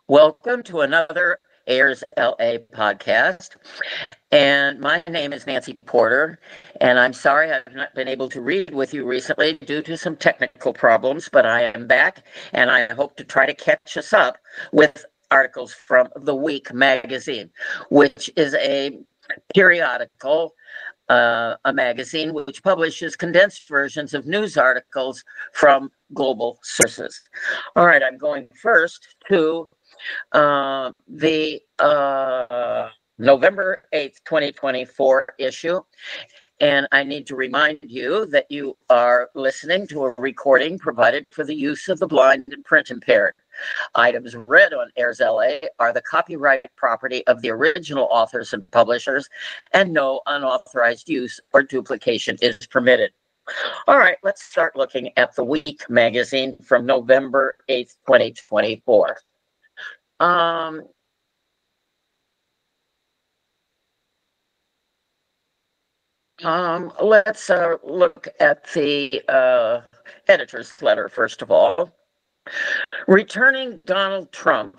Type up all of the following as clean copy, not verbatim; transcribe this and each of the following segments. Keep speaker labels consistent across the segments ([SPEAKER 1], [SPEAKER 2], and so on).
[SPEAKER 1] Welcome to another Airs LA podcast. And my name is Nancy Porter. And I'm sorry I've not been able to read with you recently due to some technical problems, but I am back and I hope to try to catch us up with articles from The Week magazine, which is a periodical, a magazine which publishes condensed versions of news articles from global sources. All right, I'm going first to the November 8th, 2024 issue. And I need to remind you that you are listening to a recording provided for the use of the blind and print impaired. Items read on Airs LA are the copyright property of the original authors and publishers, and no unauthorized use or duplication is permitted. All right, let's start looking at The Week magazine from November 8th, 2024. Let's look at the editor's letter, first of all. Returning Donald Trump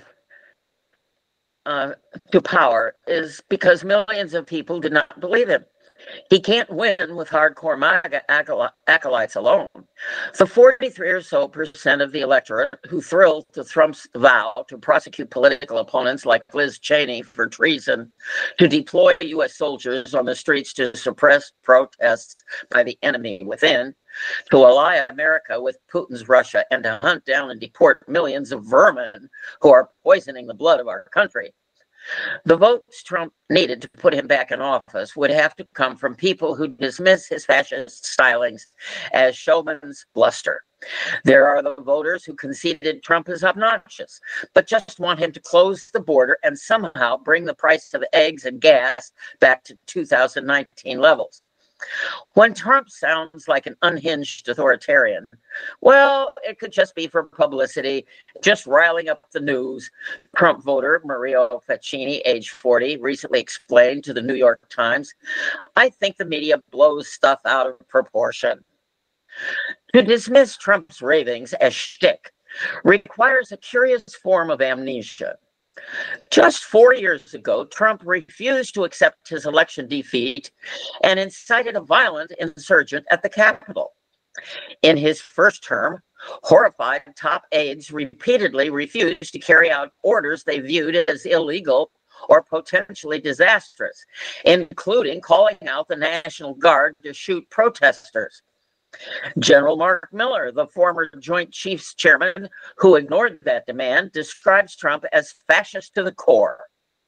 [SPEAKER 1] to power is because millions of people did not believe him. He can't win with hardcore MAGA acolytes alone. The 43 or so percent of the electorate who thrilled to Trump's vow to prosecute political opponents like Liz Cheney for treason, to deploy U.S. soldiers on the streets to suppress protests by the enemy within, to ally America with Putin's Russia, and to hunt down and deport millions of vermin who are poisoning the blood of our country. The votes Trump needed to put him back in office would have to come from people who dismiss his fascist stylings as showman's bluster. There are the voters who conceded Trump is obnoxious, but just want him to close the border and somehow bring the price of eggs and gas back to 2019 levels. When Trump sounds like an unhinged authoritarian, well, it could just be for publicity, just riling up the news. Trump voter Mario Faccini, age 40, recently explained to the New York Times, "I think the media blows stuff out of proportion." To dismiss Trump's ravings as shtick requires a curious form of amnesia. Just 4 years ago, Trump refused to accept his election defeat and incited a violent insurgent at the Capitol. In his first term, horrified top aides repeatedly refused to carry out orders they viewed as illegal or potentially disastrous, including calling out the National Guard to shoot protesters. General Mark Miller, the former Joint Chiefs chairman who ignored that demand, describes Trump as fascist to the core.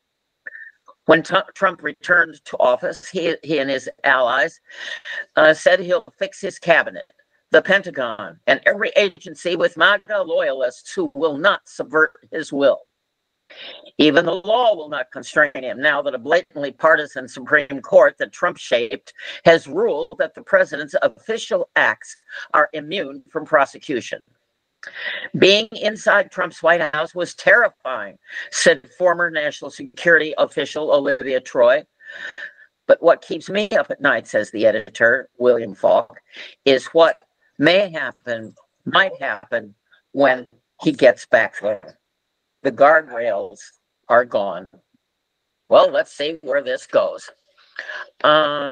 [SPEAKER 1] When Trump returned to office, he and his allies said he'll fix his cabinet, the Pentagon, and every agency with MAGA loyalists who will not subvert his will. Even the law will not constrain him now that a blatantly partisan Supreme Court that Trump shaped has ruled that the president's official acts are immune from prosecution. Being inside Trump's White House was terrifying, said former national security official Olivia Troy. But what keeps me up at night, says the editor, William Falk, is what might happen when he gets back there. The guardrails are gone. Well, let's see where this goes. All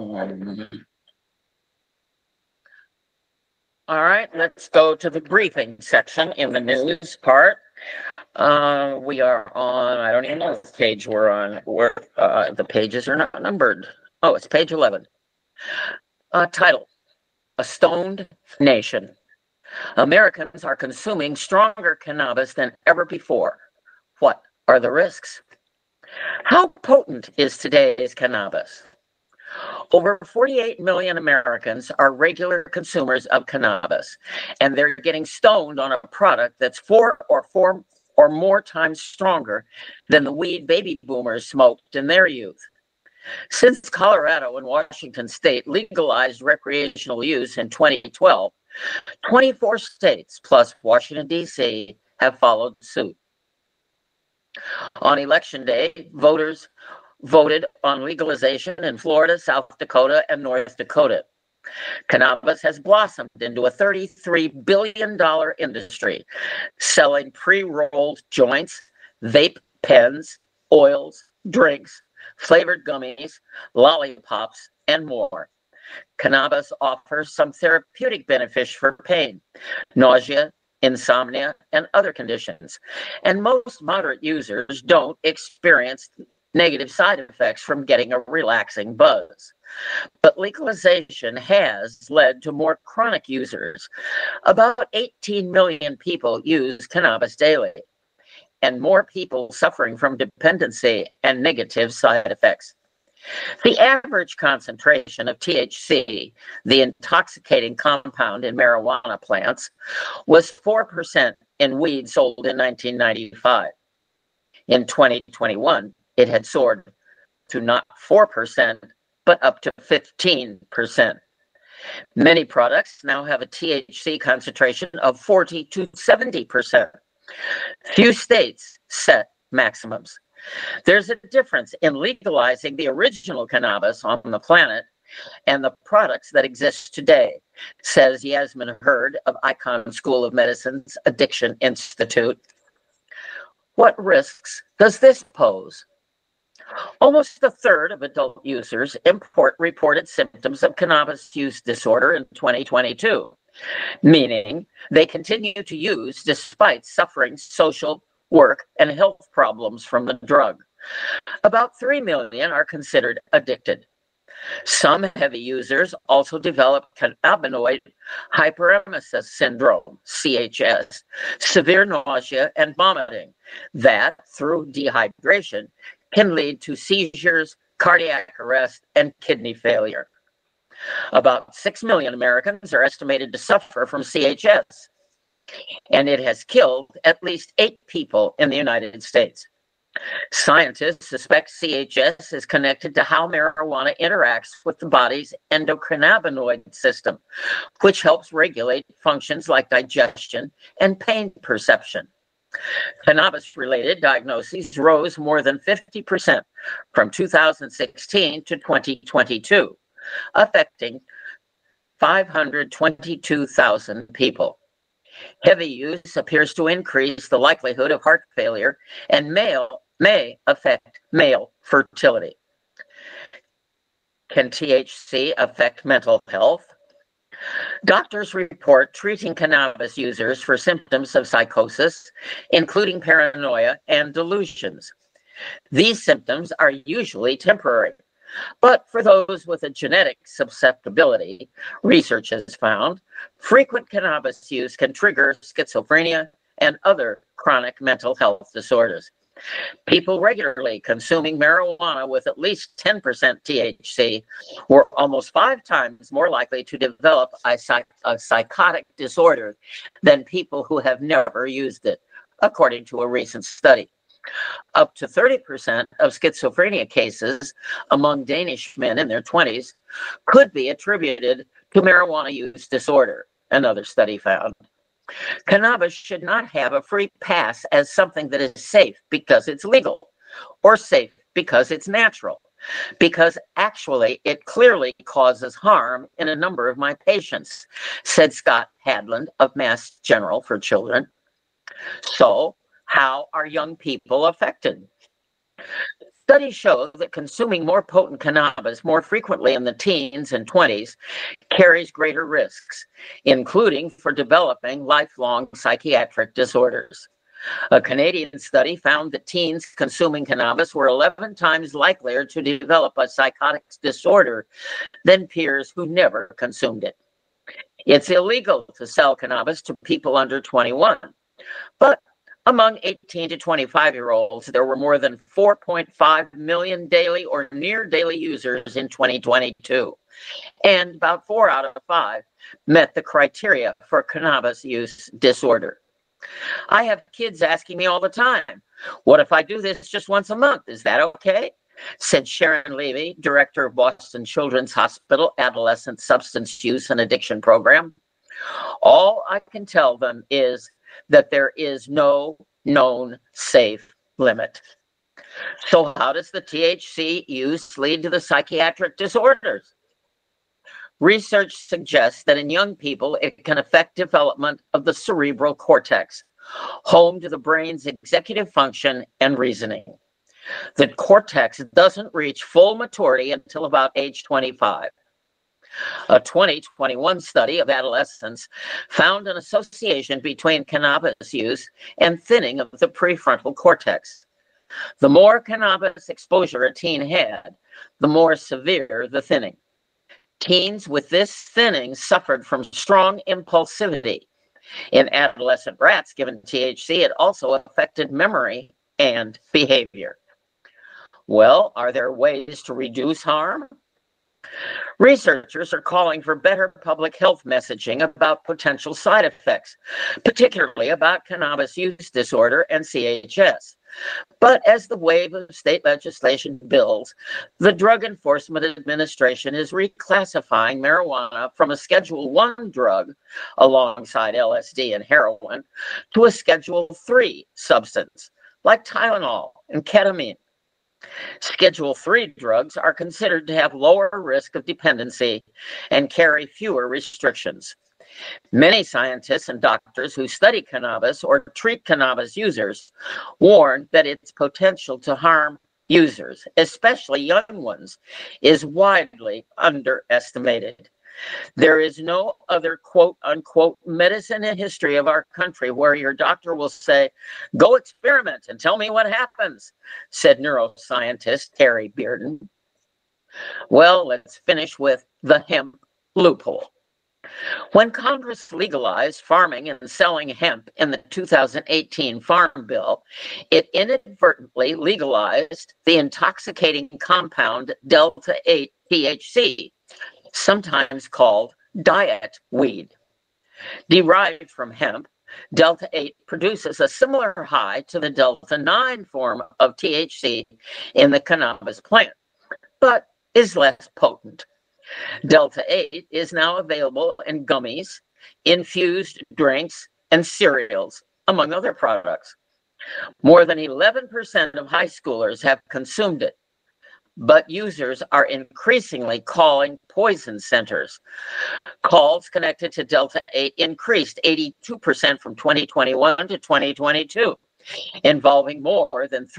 [SPEAKER 1] right, let's go to the briefing section in the news part. We are on, I don't even know what page we're on. The pages are not numbered. Oh, it's page 11. Title, A Stoned Nation. Americans are consuming stronger cannabis than ever before. What are the risks? How potent is today's cannabis? Over 48 million Americans are regular consumers of cannabis, and they're getting stoned on a product that's four or more times stronger than the weed baby boomers smoked in their youth. Since Colorado and Washington State legalized recreational use in 2012, 24 states plus Washington, D.C. have followed suit. On election day, voters voted on legalization in Florida, South Dakota, and North Dakota. Cannabis has blossomed into a $33 billion industry, selling pre-rolled joints, vape pens, oils, drinks, flavored gummies, lollipops, and more. Cannabis offers some therapeutic benefits for pain, nausea, insomnia, and other conditions. And most moderate users don't experience negative side effects from getting a relaxing buzz. But legalization has led to more chronic users. About 18 million people use cannabis daily, and more people suffering from dependency and negative side effects. The average concentration of THC, the intoxicating compound in marijuana plants, was 4% in weed sold in 1995. In 2021, it had soared to not 4%, but up to 15%. Many products now have a THC concentration of 40 to 70%. Few states set maximums. There's a difference in legalizing the original cannabis on the planet and the products that exist today, says Yasmin Hurd of Icahn School of Medicine's Addiction Institute. What risks does this pose? Almost a third of adult users reported symptoms of cannabis use disorder in 2022, meaning they continue to use despite suffering social, work, and health problems from the drug. About 3 million are considered addicted. Some heavy users also develop cannabinoid hyperemesis syndrome, CHS, severe nausea and vomiting that, through dehydration, can lead to seizures, cardiac arrest, and kidney failure. About 6 million Americans are estimated to suffer from CHS, and it has killed at least 8 people in the United States. Scientists suspect CHS is connected to how marijuana interacts with the body's endocannabinoid system, which helps regulate functions like digestion and pain perception. Cannabis-related diagnoses rose more than 50% from 2016 to 2022, affecting 522,000 people. Heavy use appears to increase the likelihood of heart failure and may affect male fertility. Can THC affect mental health? Doctors report treating cannabis users for symptoms of psychosis, including paranoia and delusions. These symptoms are usually temporary, but for those with a genetic susceptibility, research has found, frequent cannabis use can trigger schizophrenia and other chronic mental health disorders. People regularly consuming marijuana with at least 10% THC were almost 5 times more likely to develop a psychotic disorder than people who have never used it, according to a recent study. Up to 30% of schizophrenia cases among Danish men in their 20s could be attributed to marijuana use disorder, another study found. Cannabis should not have a free pass as something that is safe because it's legal, or safe because it's natural, because actually it clearly causes harm in a number of my patients, said Scott Hadland of Mass General for Children. So, how are young people affected? Studies show that consuming more potent cannabis more frequently in the teens and 20s carries greater risks, including for developing lifelong psychiatric disorders. A Canadian study found that teens consuming cannabis were 11 times likelier to develop a psychotic disorder than peers who never consumed it. It's illegal to sell cannabis to people under 21, but among 18 to 25-year-olds, there were more than 4.5 million daily or near daily users in 2022, and about 4 out of 5 met the criteria for cannabis use disorder. I have kids asking me all the time, what if I do this just once a month? Is that okay? Said Sharon Levy, director of Boston Children's Hospital Adolescent Substance Use and Addiction Program. All I can tell them is that there is no known safe limit. So how does the THC use lead to the psychiatric disorders? Research suggests that in young people, it can affect development of the cerebral cortex, home to the brain's executive function and reasoning. The cortex doesn't reach full maturity until about age 25. A 2021 study of adolescents found an association between cannabis use and thinning of the prefrontal cortex. The more cannabis exposure a teen had, the more severe the thinning. Teens with this thinning suffered from strong impulsivity. In adolescent rats given THC, it also affected memory and behavior. Well, are there ways to reduce harm? Researchers are calling for better public health messaging about potential side effects, particularly about cannabis use disorder and CHS. But as the wave of state legislation builds, the Drug Enforcement Administration is reclassifying marijuana from a Schedule 1 drug, alongside LSD and heroin, to a Schedule 3 substance, like Tylenol and ketamine. Schedule 3 drugs are considered to have lower risk of dependency and carry fewer restrictions. Many scientists and doctors who study cannabis or treat cannabis users warn that its potential to harm users, especially young ones, is widely underestimated. There is no other quote unquote medicine in history of our country where your doctor will say, "Go experiment and tell me what happens," said neuroscientist Terry Bearden. Well, let's finish with the hemp loophole. When Congress legalized farming and selling hemp in the 2018 Farm Bill, it inadvertently legalized the intoxicating compound Delta 8 THC, sometimes called diet weed. Derived from hemp, Delta 8 produces a similar high to the Delta 9 form of THC in the cannabis plant, but is less potent. Delta 8 is now available in gummies, infused drinks, and cereals, among other products. More than 11% of high schoolers have consumed it, but users are increasingly calling poison centers. Calls connected to Delta 8 increased 82% from 2021 to 2022, involving more than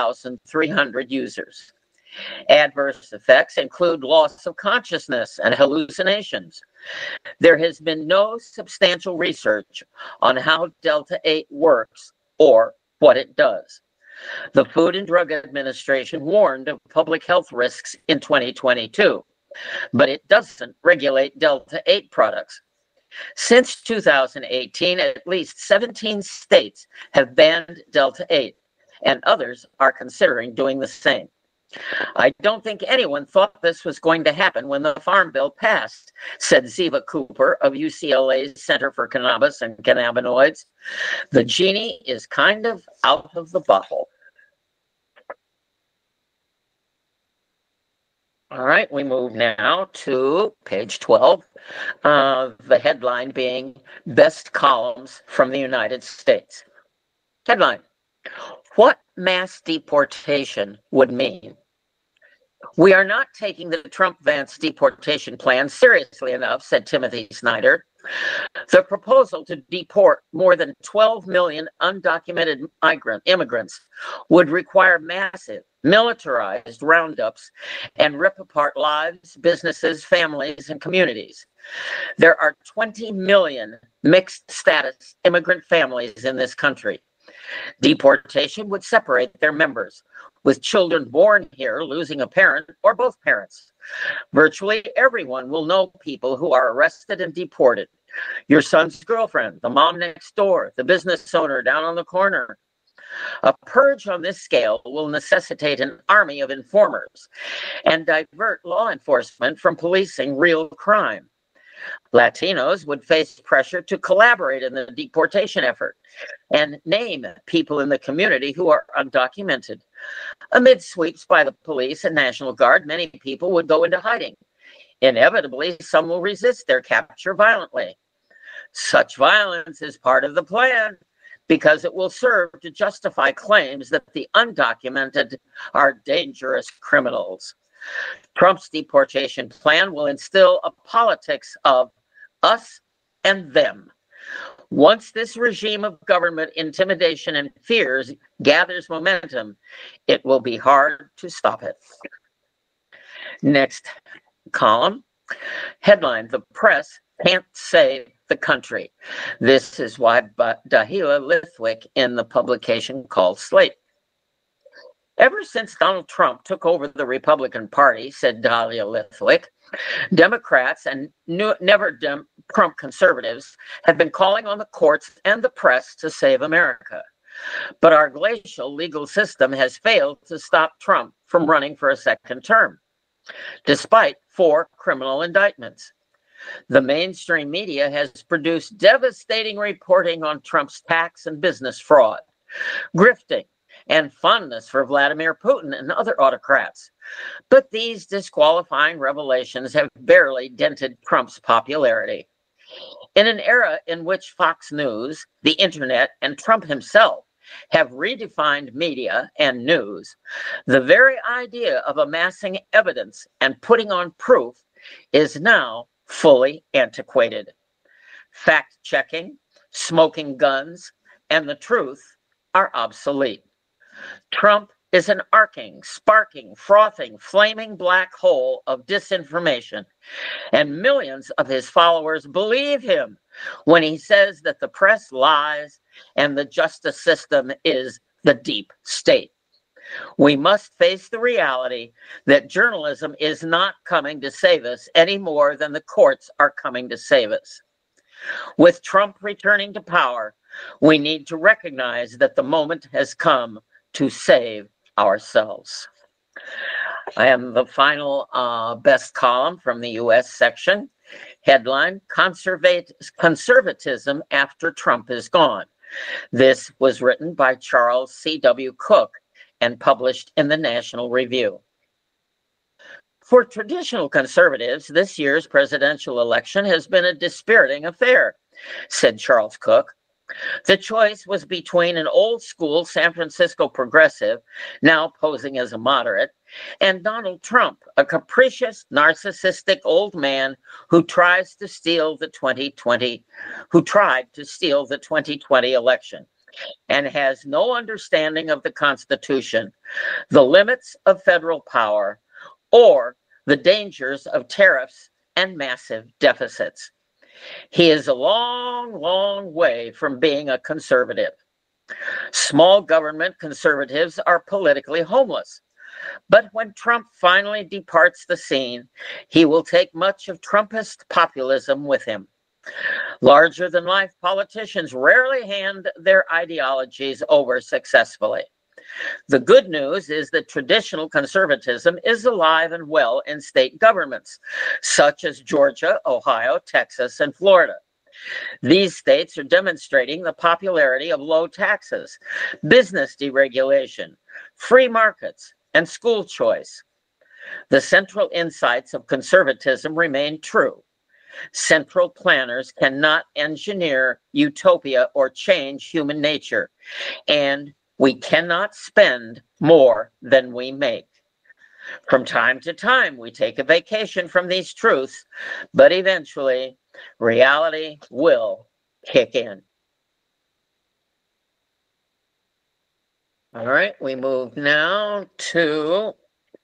[SPEAKER 1] 3,300 users. Adverse effects include loss of consciousness and hallucinations. There has been no substantial research on how Delta 8 works or what it does. The Food and Drug Administration warned of public health risks in 2022, but it doesn't regulate Delta 8 products. Since 2018, at least 17 states have banned Delta 8, and others are considering doing the same. I don't think anyone thought this was going to happen when the Farm Bill passed, said Ziva Cooper of UCLA's Center for Cannabis and Cannabinoids. The genie is kind of out of the bottle. All right, we move now to page 12, the headline being Best Columns from the United States. Headline: What mass deportation would mean. We are not taking the Trump-Vance deportation plan seriously enough, said Timothy Snyder. The proposal to deport more than 12 million undocumented immigrants would require massive, militarized roundups and rip apart lives, businesses, families, and communities. There are 20 million mixed status immigrant families in this country. Deportation would separate their members, with children born here losing a parent or both parents. Virtually everyone will know people who are arrested and deported. Your son's girlfriend, the mom next door, the business owner down on the corner. A purge on this scale will necessitate an army of informers and divert law enforcement from policing real crime. Latinos would face pressure to collaborate in the deportation effort and name people in the community who are undocumented. Amid sweeps by the police and National Guard, many people would go into hiding. Inevitably, some will resist their capture violently. Such violence is part of the plan because it will serve to justify claims that the undocumented are dangerous criminals. Trump's deportation plan will instill a politics of us and them. Once this regime of government intimidation and fears gathers momentum, it will be hard to stop it. Next column, headline, "The press can't save the country." This is why Dahlia Lithwick in the publication called Slate. Ever since Donald Trump took over the Republican Party, said Dahlia Lithwick, Democrats and Trump conservatives have been calling on the courts and the press to save America. But our glacial legal system has failed to stop Trump from running for a second term, despite 4 criminal indictments. The mainstream media has produced devastating reporting on Trump's tax and business fraud, grifting, and fondness for Vladimir Putin and other autocrats. But these disqualifying revelations have barely dented Trump's popularity. In an era in which Fox News, the internet, and Trump himself have redefined media and news, the very idea of amassing evidence and putting on proof is now fully antiquated. Fact-checking, smoking guns, and the truth are obsolete. Trump is an arcing, sparking, frothing, flaming black hole of disinformation, and millions of his followers believe him when he says that the press lies and the justice system is the deep state. We must face the reality that journalism is not coming to save us any more than the courts are coming to save us. With Trump returning to power, we need to recognize that the moment has come to save ourselves. I am the final best column from the U.S. section. Headline, Conservatism After Trump is Gone. This was written by Charles C.W. Cook and published in the National Review. For traditional conservatives, this year's presidential election has been a dispiriting affair, said Charles Cook. The choice was between an old-school San Francisco progressive, now posing as a moderate, and Donald Trump, a capricious, narcissistic old man who tried to steal the 2020 election and has no understanding of the Constitution, the limits of federal power, or the dangers of tariffs and massive deficits. He is a long, long way from being a conservative. Small government conservatives are politically homeless. But when Trump finally departs the scene, he will take much of Trumpist populism with him. Larger-than-life politicians rarely hand their ideologies over successfully. The good news is that traditional conservatism is alive and well in state governments, such as Georgia, Ohio, Texas, and Florida. These states are demonstrating the popularity of low taxes, business deregulation, free markets, and school choice. The central insights of conservatism remain true. Central planners cannot engineer utopia or change human nature, and we cannot spend more than we make. From time to time, we take a vacation from these truths, but eventually, reality will kick in. All right, we move now to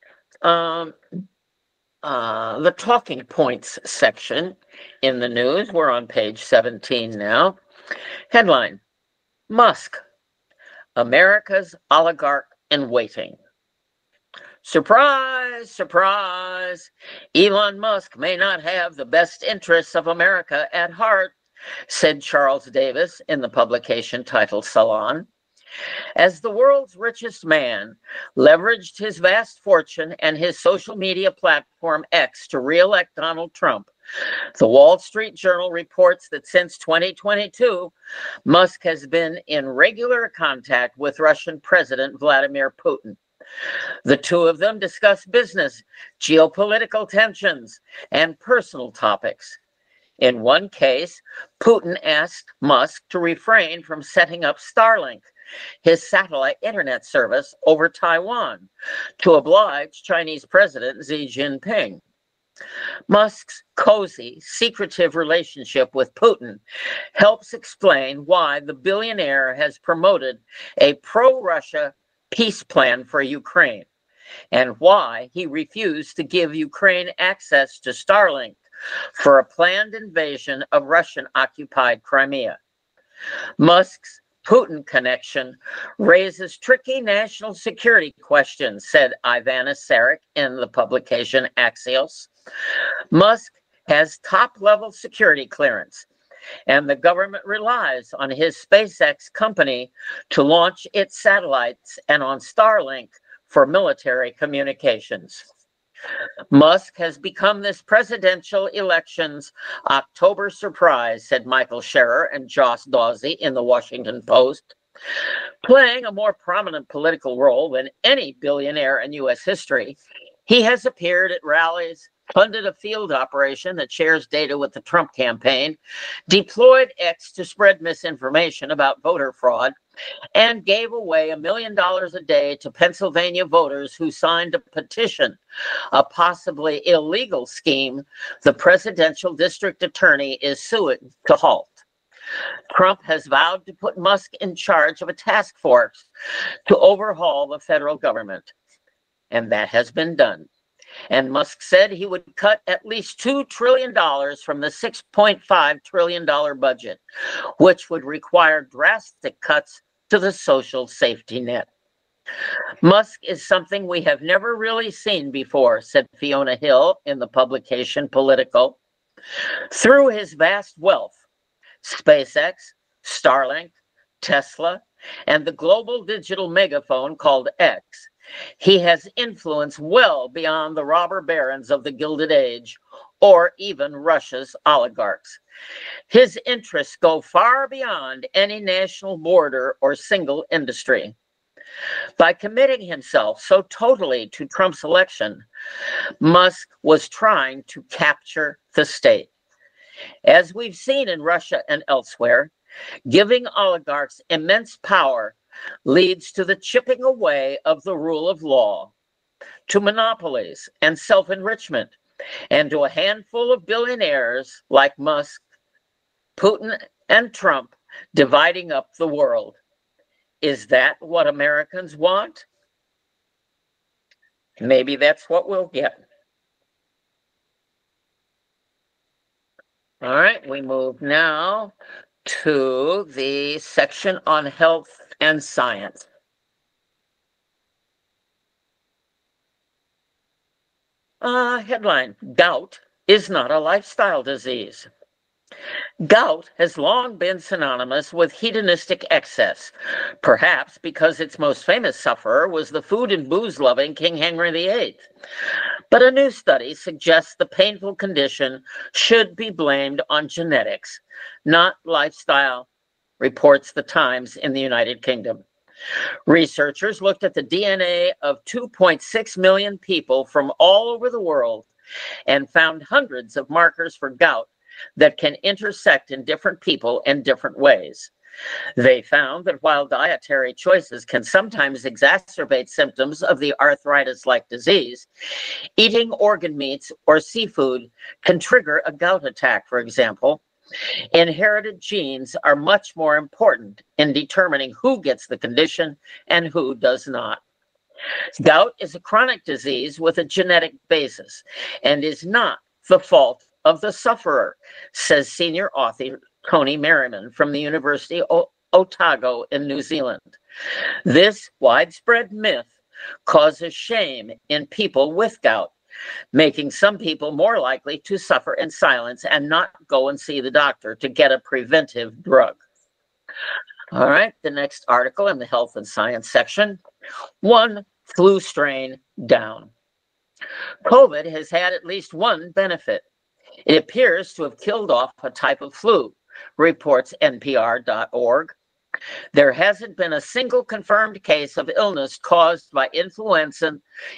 [SPEAKER 1] the talking points section in the news. We're on page 17 now. Headline, Musk, America's oligarch in waiting. Surprise, surprise. Elon Musk may not have the best interests of America at heart, said Charles Davis in the publication titled Salon. As the world's richest man leveraged his vast fortune and his social media platform X to re-elect Donald Trump, the Wall Street Journal reports that since 2022, Musk has been in regular contact with Russian President Vladimir Putin. The two of them discuss business, geopolitical tensions, and personal topics. In one case, Putin asked Musk to refrain from setting up Starlink, his satellite internet service over Taiwan to oblige Chinese President Xi Jinping. Musk's cozy, secretive relationship with Putin helps explain why the billionaire has promoted a pro-Russia peace plan for Ukraine, and why he refused to give Ukraine access to Starlink for a planned invasion of Russian-occupied Crimea. Musk's Putin connection raises tricky national security questions, said Ivana Sarek in the publication Axios. Musk has top-level security clearance, and the government relies on his SpaceX company to launch its satellites and on Starlink for military communications. Musk has become this presidential election's October surprise, said Michael Scherer and Josh Dawsey in the Washington Post. Playing a more prominent political role than any billionaire in U.S. history, he has appeared at rallies, funded a field operation that shares data with the Trump campaign, deployed X to spread misinformation about voter fraud, and gave away $1 million a day to Pennsylvania voters who signed a petition, a possibly illegal scheme the presidential district attorney is suing to halt. Trump has vowed to put Musk in charge of a task force to overhaul the federal government, and that has been done. And Musk said he would cut at least $2 trillion from the $6.5 trillion budget, which would require drastic cuts to the social safety net. Musk is something we have never really seen before, said Fiona Hill in the publication Politico. Through his vast wealth, SpaceX, Starlink, Tesla, and the global digital megaphone called X, he has influence well beyond the robber barons of the Gilded Age or even Russia's oligarchs. His interests go far beyond any national border or single industry. By committing himself so totally to Trump's election, Musk was trying to capture the state. As we've seen in Russia and elsewhere, giving oligarchs immense power leads to the chipping away of the rule of law, to monopolies and self-enrichment, and to a handful of billionaires like Musk, Putin, and Trump dividing up the world. Is that what Americans want? Maybe that's what we'll get. All right, we move now to the section on health and science. Headline, gout is not a lifestyle disease. Gout has long been synonymous with hedonistic excess, perhaps because its most famous sufferer was the food and booze-loving King Henry VIII. But a new study suggests the painful condition should be blamed on genetics, not lifestyle, reports the Times in the United Kingdom. Researchers looked at the DNA of 2.6 million people from all over the world and found hundreds of markers for gout that can intersect in different people in different ways. They found that while dietary choices can sometimes exacerbate symptoms of the arthritis-like disease, eating organ meats or seafood can trigger a gout attack, for example. Inherited genes are much more important in determining who gets the condition and who does not. Gout is a chronic disease with a genetic basis and is not the fault of the sufferer, says senior author Tony Merriman from the University of Otago in New Zealand. This widespread myth causes shame in people with gout, making some people more likely to suffer in silence and not go and see the doctor to get a preventive drug. All right, the next article in the health and science section, one flu strain down. COVID has had at least one benefit. It appears to have killed off a type of flu, reports NPR.org. There hasn't been a single confirmed case of illness caused by influenza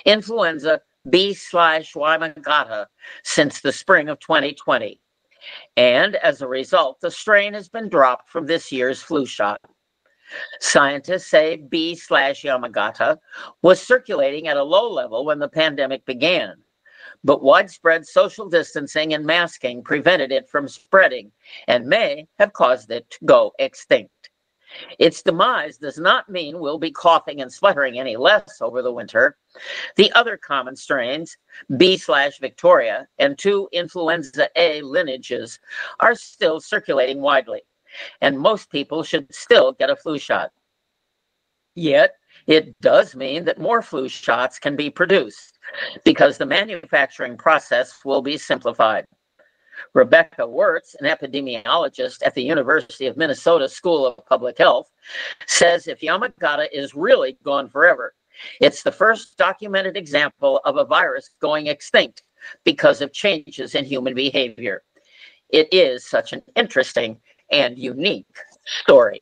[SPEAKER 1] B/Wymagata since the spring of 2020. And as a result, the strain has been dropped from this year's flu shot. Scientists say B/Yamagata was circulating at a low level when the pandemic began, but widespread social distancing and masking prevented it from spreading and may have caused it to go extinct. Its demise does not mean we'll be coughing and spluttering any less over the winter. The other common strains, B/Victoria and 2 influenza A lineages, are still circulating widely, and most people should still get a flu shot. Yet, it does mean that more flu shots can be produced because the manufacturing process will be simplified. Rebecca Wirtz, an epidemiologist at the University of Minnesota School of Public Health, says if Yamagata is really gone forever, it's the first documented example of a virus going extinct because of changes in human behavior. It is such an interesting and unique story.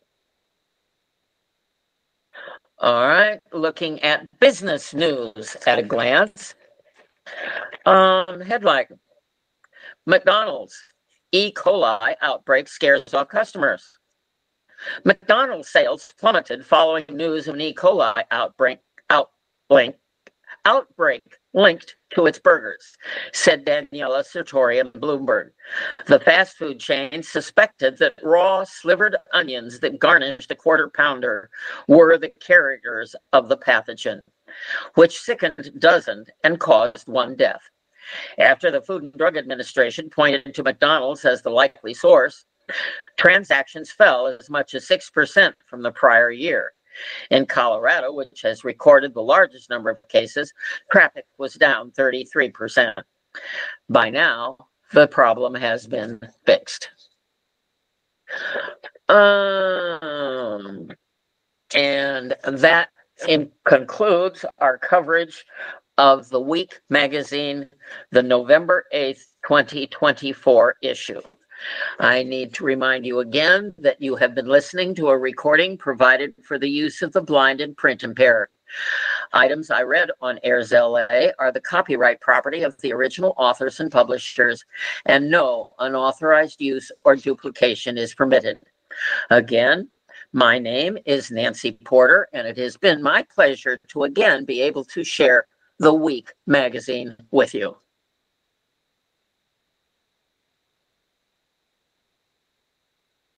[SPEAKER 1] All right, looking at business news at a glance. Headline: McDonald's E. coli outbreak scares off customers. McDonald's sales plummeted following news of an E. coli outbreak linked to its burgers, said Daniela Sartori in Bloomberg. The fast food chain suspected that raw slivered onions that garnished a quarter pounder were the carriers of the pathogen, which sickened dozens and caused 1 death. After the Food and Drug Administration pointed to McDonald's as the likely source, transactions fell as much as 6% from the prior year. In Colorado, which has recorded the largest number of cases, traffic was down 33%. By now, the problem has been fixed. And that concludes our coverage of the Week magazine, the November 8th, 2024 issue. I need to remind you again that you have been listening to a recording provided for the use of the blind and print impaired. Items I read on Airs LA are the copyright property of the original authors and publishers, and no unauthorized use or duplication is permitted. Again, my name is Nancy Porter, and it has been my pleasure to again be able to share the Week magazine with you.